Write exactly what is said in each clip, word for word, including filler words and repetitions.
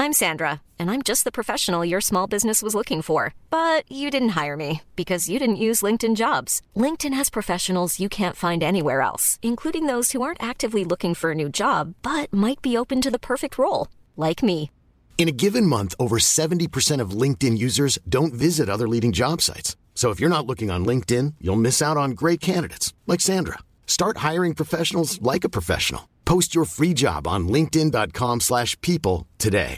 I'm Sandra, and I'm just the professional your small business was looking for. But you didn't hire me because you didn't use LinkedIn Jobs. LinkedIn has professionals you can't find anywhere else, including those who aren't actively looking for a new job, but might be open to the perfect role, like me. In a given month, over seventy percent of LinkedIn users don't visit other leading job sites. So if you're not looking on LinkedIn, you'll miss out on great candidates like Sandra. Start hiring professionals like a professional. Post your free job on linkedin dot com slash people today.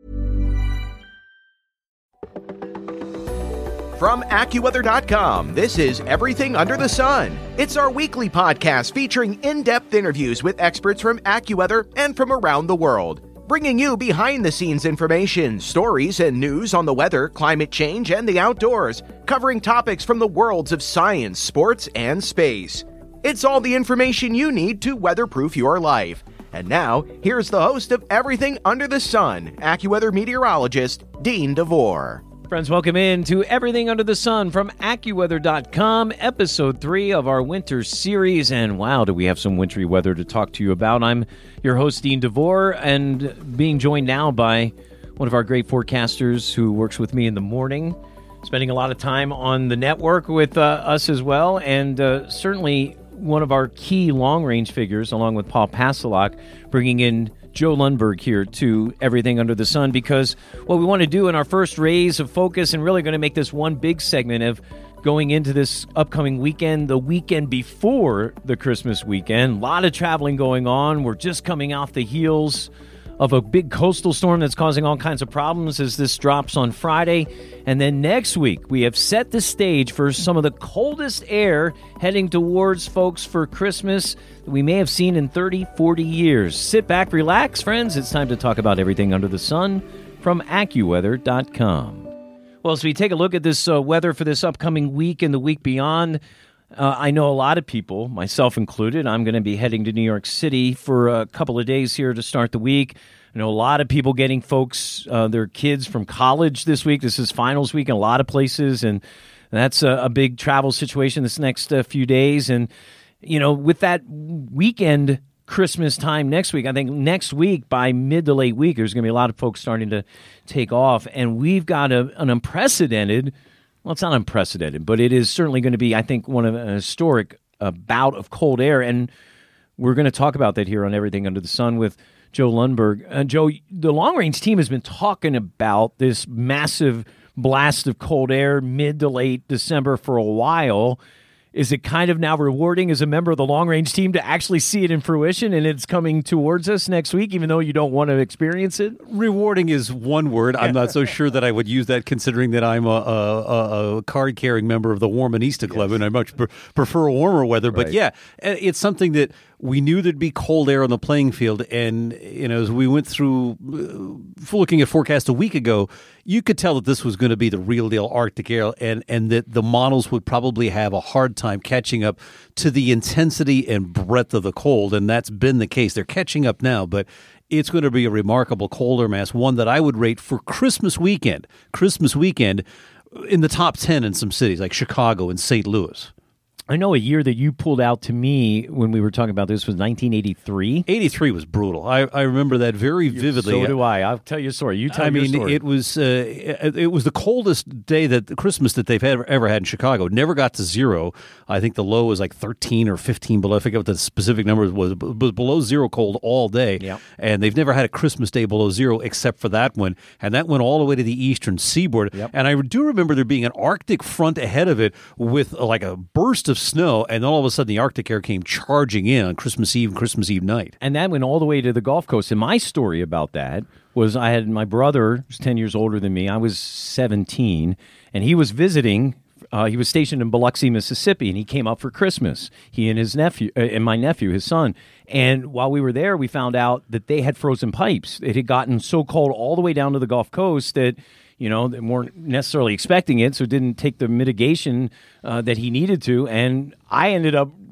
From AccuWeather dot com, this is Everything Under the Sun. It's our weekly podcast featuring in-depth interviews with experts from AccuWeather and from around the world, bringing you behind-the-scenes information, stories, and news on the weather, climate change, and the outdoors, covering topics from the worlds of science, sports, and space. It's all the information you need to weatherproof your life. And now, here's the host of Everything Under the Sun, AccuWeather meteorologist Dean DeVore. Friends, welcome in to Everything Under the Sun from AccuWeather dot com, episode three of our winter series. And wow, do we have some wintry weather to talk to you about. I'm your host, Dean DeVore, and being joined now by one of our great forecasters who works with me in the morning, spending a lot of time on the network with uh, us as well, and uh, certainly one of our key long-range figures, along with Paul Pastelok, bringing in Joe Lundberg here to Everything Under the Sun, because what we want to do in our first raise of focus, and really going to make this one big segment of going into this upcoming weekend, the weekend before the Christmas weekend. A lot of traveling going on. We're just coming off the heels of a big coastal storm that's causing all kinds of problems as this drops on Friday. And then next week, we have set the stage for some of the coldest air heading towards folks for Christmas that we may have seen in thirty, forty years. Sit back, relax, friends. It's time to talk about everything under the sun from AccuWeather dot com. Well, as we take a look at this uh, weather for this upcoming week and the week beyond, Uh, I know a lot of people, myself included. I'm going to be heading to New York City for a couple of days here to start the week. I know a lot of people getting folks, uh, their kids from college this week. This is finals week in a lot of places, and that's a, a big travel situation this next uh, few days. And, you know, with that weekend Christmas time next week, I think next week by mid to late week, there's going to be a lot of folks starting to take off. And we've got a, an unprecedented Well, it's not unprecedented, but it is certainly going to be, I think, one of a historic uh, bout of cold air, and we're going to talk about that here on Everything Under the Sun with Joe Lundberg. Uh, Joe, the long-range team has been talking about this massive blast of cold air mid to late December for a while. Is it kind of now rewarding as a member of the long-range team to actually see it in fruition, and it's coming towards us next week, even though you don't want to experience it? Rewarding is one word. I'm not so sure that I would use that, considering that I'm a, a, a card-carrying member of the Warmanista Club, yes, and I much pre- prefer warmer weather. Right. But yeah, it's something that we knew there'd be cold air on the playing field, and you know, as we went through uh, looking at forecast a week ago, you could tell that this was going to be the real deal Arctic air, and, and that the models would probably have a hard time catching up to the intensity and breadth of the cold, and that's been the case. They're catching up now, but it's going to be a remarkable cold air mass, one that I would rate for Christmas weekend, Christmas weekend in the top ten in some cities like Chicago and Saint Louis. I know a year that you pulled out to me when we were talking about this was nineteen eighty-three. eighty-three was brutal. I, I remember that very vividly. So do I. I'll tell you a story. You tell I me mean, your story. it was uh, it was the coldest day that Christmas that they've ever, ever had in Chicago. It never got to zero. I think the low was like thirteen or fifteen below. I forget what the specific number was. It was below zero cold all day. Yep. And they've never had a Christmas day below zero except for that one. And that went all the way to the eastern seaboard. Yep. And I do remember there being an Arctic front ahead of it with uh, like a burst of snow, and then all of a sudden the Arctic air came charging in on Christmas Eve and Christmas Eve night. And that went all the way to the Gulf Coast. And my story about that was I had my brother, who's ten years older than me. I was seventeen, and he was visiting. Uh, he was stationed in Biloxi, Mississippi, and he came up for Christmas. He and his nephew, uh, and my nephew, his son. And while we were there, we found out that they had frozen pipes. It had gotten so cold all the way down to the Gulf Coast that, you know, they weren't necessarily expecting it, so didn't take the mitigation uh, that he needed to. And I ended up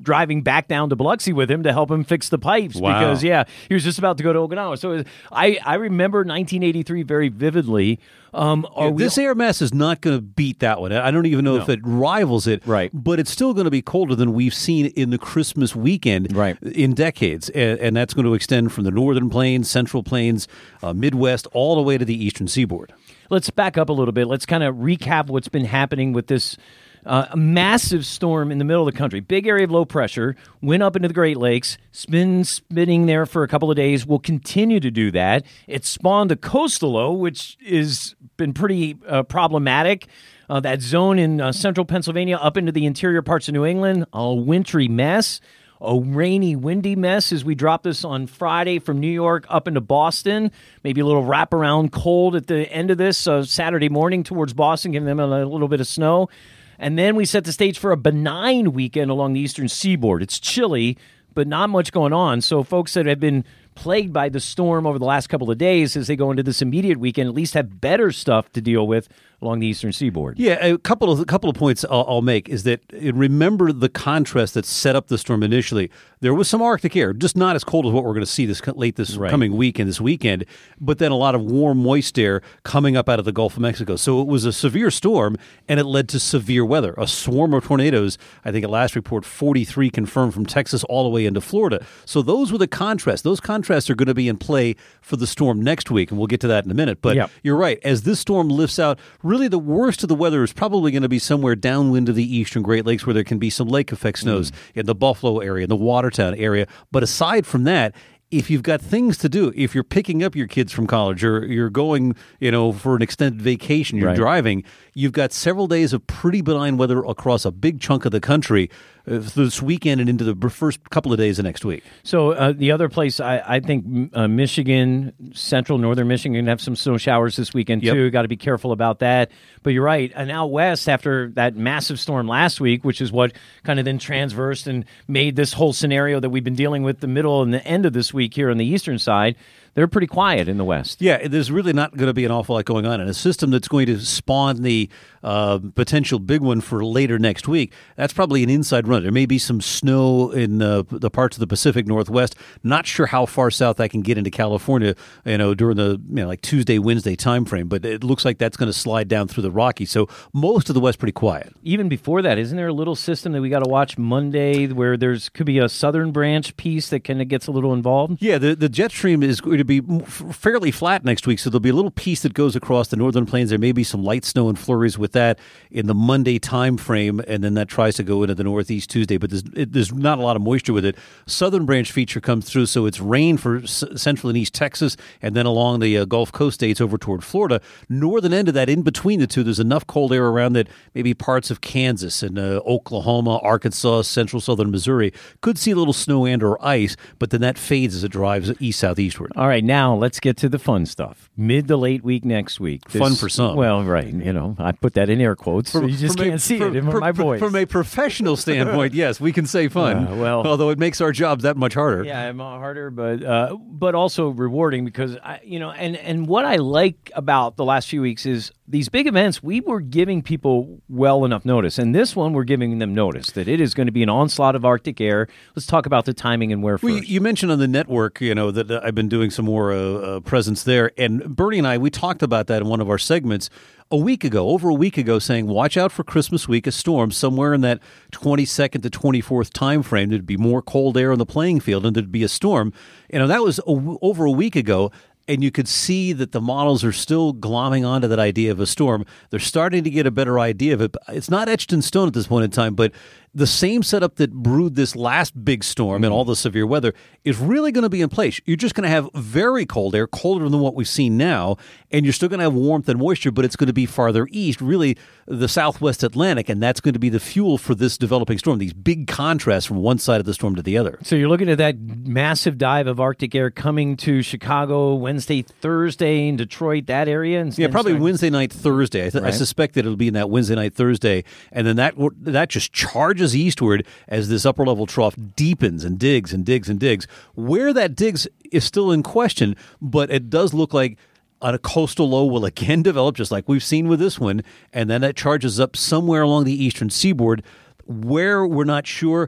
driving back down to Biloxi with him to help him fix the pipes Wow. because, yeah, he was just about to go to Okinawa. So it, I, I remember nineteen eighty-three very vividly. Um, are Yeah, we this air mass is not going to beat that one. I don't even know No. if it rivals it. Right. But it's still going to be colder than we've seen in the Christmas weekend Right. in decades. And, and that's going to extend from the northern plains, central plains, uh, Midwest, all the way to the eastern seaboard. Let's back up a little bit. Let's kind of recap what's been happening with this uh, massive storm in the middle of the country. Big area of low pressure, went up into the Great Lakes, it's been spinning there for a couple of days, will continue to do that. It spawned a coastal low, which has been pretty uh, problematic. Uh, that zone in uh, central Pennsylvania up into the interior parts of New England, a wintry mess. A rainy, windy mess as we drop this on Friday from New York up into Boston. Maybe a little wraparound cold at the end of this uh, Saturday morning towards Boston, giving them a, a little bit of snow. And then we set the stage for a benign weekend along the eastern seaboard. It's chilly, but not much going on. So folks that have been plagued by the storm over the last couple of days as they go into this immediate weekend at least have better stuff to deal with along the eastern seaboard. Yeah, a couple of a couple of points I'll, I'll make is that uh, remember the contrast that set up the storm initially. There was some Arctic air, just not as cold as what we're going to see this co- late this Right. coming week and this weekend, but then a lot of warm, moist air coming up out of the Gulf of Mexico. So it was a severe storm, and it led to severe weather. A swarm of tornadoes. I think at last report, forty-three confirmed from Texas all the way into Florida. So those were the contrasts. Those contrasts are going to be in play for the storm next week, and we'll get to that in a minute. But Yep. you're right. As this storm lifts out, really the worst of the weather is probably going to be somewhere downwind of the eastern Great Lakes where there can be some lake effect snows Mm. in the Buffalo area, in the Watertown area. But aside from that, if you've got things to do, if you're picking up your kids from college or you're going, you know, for an extended vacation, you're Right. driving, you've got several days of pretty benign weather across a big chunk of the country uh, this weekend and into the first couple of days of next week. So uh, the other place, I, I think uh, Michigan, central, northern Michigan, going to have some snow showers this weekend, Yep. too. Got to be careful about that. But you're right. And out west, after that massive storm last week, which is what kind of then transversed and made this whole scenario that we've been dealing with the middle and the end of this week here on the eastern side, they're pretty quiet in the west. Yeah, there's really not going to be an awful lot going on. And a system that's going to spawn the uh, potential big one for later next week, that's probably an inside run. There may be some snow in uh, the parts of the Pacific Northwest. Not sure how far south I can get into California, you know, during the you know, like Tuesday, Wednesday timeframe. But it looks like that's going to slide down through the Rockies. So most of the West pretty quiet. Even before that, isn't there a little system that we got to watch Monday where there's could be a southern branch piece that kind of gets a little involved? Yeah, the, the jet stream is going to be f- fairly flat next week, so there'll be a little piece that goes across the northern plains. There may be some light snow and flurries with that in the Monday time frame, and then that tries to go into the northeast Tuesday, but there's, it, there's not a lot of moisture with it. Southern branch feature comes through, so it's rain for s- central and east Texas, and then along the uh, Gulf Coast states over toward Florida. Northern end of that, in between the two, there's enough cold air around that maybe parts of Kansas and uh, Oklahoma, Arkansas, central southern Missouri could see a little snow and or ice, but then that fades as it drives east-southeastward. All right, now let's get to the fun stuff. Mid to late week next week. This- Fun for some. Well, right. You know, I put that in air quotes, so you just From a- can't see from- it in from- my voice. From a professional standpoint, yes, we can say fun. Uh, well- although it makes our jobs that much harder. Yeah, I'm uh, harder, but uh, but also rewarding because I, you know, and and what I like about the last few weeks is these big events. We were giving people well enough notice, and this one we're giving them notice that it is going to be an onslaught of Arctic air. Let's talk about the timing and where Well, first. you mentioned on the network, you know, that uh, I've been doing some more uh, uh, presence there, and Bernie and I, we talked about that in one of our segments a week ago, over a week ago, saying watch out for Christmas week, a storm somewhere in that twenty-second to twenty-fourth time frame. There'd be more cold air on the playing field, and there'd be a storm. You know, that was a, over a week ago. And you could see that the models are still glomming onto that idea of a storm. They're starting to get a better idea of it. It's not etched in stone at this point in time, but the same setup that brewed this last big storm and all the severe weather is really going to be in place. You're just going to have very cold air, colder than what we've seen now, and you're still going to have warmth and moisture, but it's going to be farther east, really the southwest Atlantic, and that's going to be the fuel for this developing storm, these big contrasts from one side of the storm to the other. So you're looking at that massive dive of Arctic air coming to Chicago Wednesday, Thursday, in Detroit, that area? And Yeah, and probably starting- Wednesday night, Thursday. I, th- I Right. suspect that it'll be in that Wednesday night, Thursday, and then that that just charges eastward as this upper level trough deepens and digs and digs and digs. Where that digs is still in question, but it does look like a coastal low will again develop, just like we've seen with this one, and then that charges up somewhere along the eastern seaboard. Where we're not sure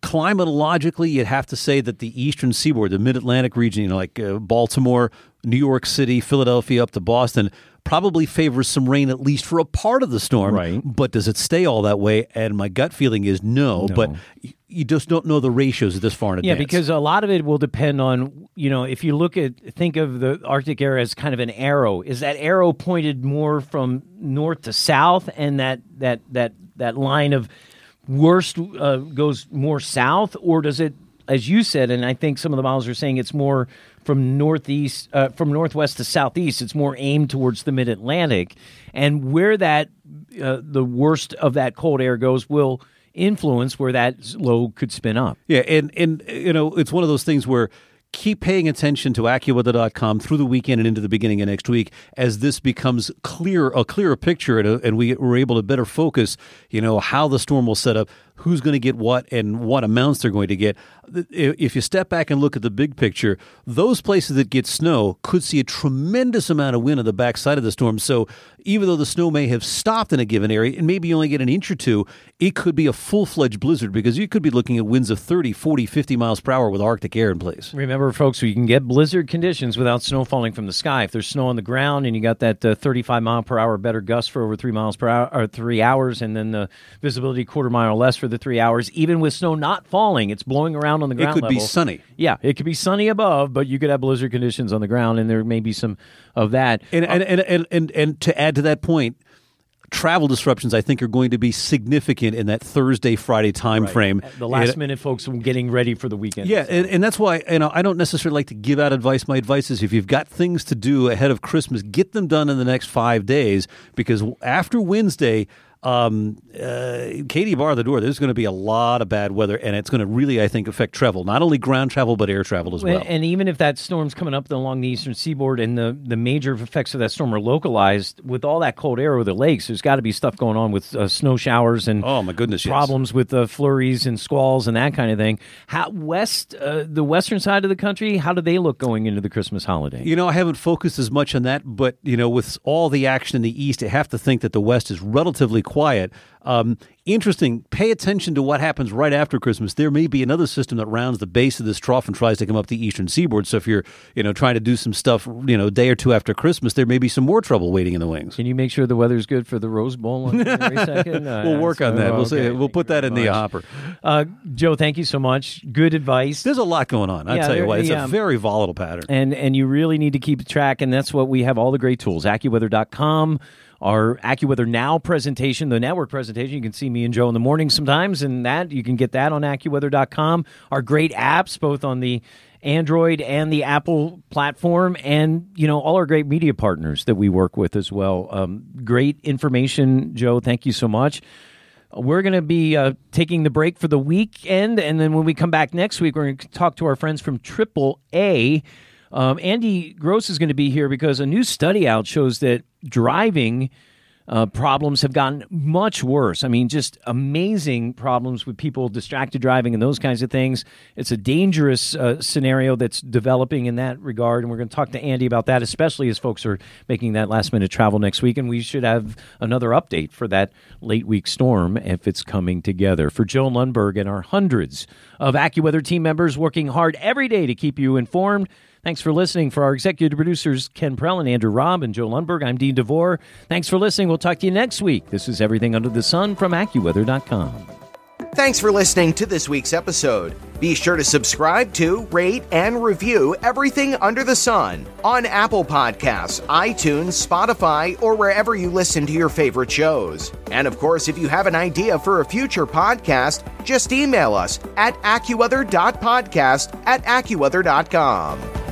climatologically, you'd have to say that the eastern seaboard, the mid-Atlantic region, you know, like uh, Baltimore, New York City, Philadelphia, up to Boston, probably favors some rain at least for a part of the storm. Right. But does it stay all that way? And my gut feeling is no, No. but you just don't know the ratios this far in advance. Yeah, because a lot of it will depend on, you know, if you look at, think of the Arctic area as kind of an arrow. Is that arrow pointed more from north to south, and that that that, that line of worst uh, goes more south, or does it, as you said, and I think some of the models are saying it's more from northeast, uh, from northwest to southeast, it's more aimed towards the mid-Atlantic, and where that uh, the worst of that cold air goes will influence where that low could spin up. Yeah, and, and you know, it's one of those things where keep paying attention to AccuWeather dot com through the weekend and into the beginning of next week as this becomes clear, a clearer picture, and, and we were able to better focus, you know, how the storm will set up, who's going to get what, and what amounts they're going to get. If you step back and look at the big picture, those places that get snow could see a tremendous amount of wind on the backside of the storm. So even though the snow may have stopped in a given area and maybe you only get an inch or two, it could be a full-fledged blizzard because you could be looking at winds of thirty, forty, fifty miles per hour with Arctic air in place. Remember, folks, you can get blizzard conditions without snow falling from the sky. If there's snow on the ground and you got that uh, thirty-five mile per hour better gust for over three miles per hour, or three hours, and then the visibility quarter mile or less for the three hours, even with snow not falling, it's blowing around on the ground It could level. be sunny. Yeah, it could be sunny above, but you could have blizzard conditions on the ground, and there may be some of that. And and, and, and, and, and to add to that point, travel disruptions, I think, are going to be significant in that Thursday, Friday time Right. frame. The last And- minute folks are getting ready for the weekend. Yeah, and, and that's why, you know, I don't necessarily like to give out advice. My advice is if you've got things to do ahead of Christmas, get them done in the next five days because after Wednesday, um, uh, Katie, bar the door, there's going to be a lot of bad weather, and it's going to really, I think, affect travel, not only ground travel, but air travel as well. And, and even if that storm's coming up along the eastern seaboard and the, the major effects of that storm are localized, with all that cold air over the lakes, there's got to be stuff going on with uh, snow showers and Oh, my goodness, yes. problems with uh, flurries and squalls and that kind of thing. How west, uh, the western side of the country, how do they look going into the Christmas holiday? You know, I haven't focused as much on that, but, you know, with all the action in the east, I have to think that the west is relatively quiet. Um, interesting, pay attention to what happens right after Christmas. There may be another system that rounds the base of this trough and tries to come up the eastern seaboard. So if you're, you know, trying to do some stuff, you know, a day or two after Christmas, there may be some more trouble waiting in the wings. Can you make sure the weather's good for the Rose Bowl on January second? Uh, We'll work on so- that. We'll say, okay. we'll put that in the hopper. Uh, Joe, thank you so much. Good advice. There's a lot going on. I Yeah, tell you there- what, it's yeah. a very volatile pattern. And and you really need to keep track, and that's what we have all the great tools. AccuWeather dot com, our AccuWeather Now presentation, the network presentation. You can see me and Joe in the morning sometimes, and that you can get that on AccuWeather dot com. Our great apps, both on the Android and the Apple platform, and you know all our great media partners that we work with as well. Um, great information, Joe. Thank you so much. We're going to be uh, taking the break for the weekend, and then when we come back next week, we're going to talk to our friends from triple A. Um, Andy Gross is going to be here because a new study out shows that driving uh, problems have gotten much worse. I mean, just amazing problems with people distracted driving and those kinds of things. It's a dangerous uh, scenario that's developing in that regard, and we're going to talk to Andy about that, especially as folks are making that last-minute travel next week, and we should have another update for that late-week storm if it's coming together. For Joe Lundberg and our hundreds of AccuWeather team members working hard every day to keep you informed, thanks for listening. For our executive producers, Ken Prell and Andrew Robb and Joe Lundberg, I'm Dean DeVore. Thanks for listening. We'll talk to you next week. This is Everything Under the Sun from AccuWeather dot com. Thanks for listening to this week's episode. Be sure to subscribe to, rate, and review Everything Under the Sun on Apple Podcasts, iTunes, Spotify, or wherever you listen to your favorite shows. And of course, if you have an idea for a future podcast, just email us at AccuWeather dot podcast at AccuWeather dot com.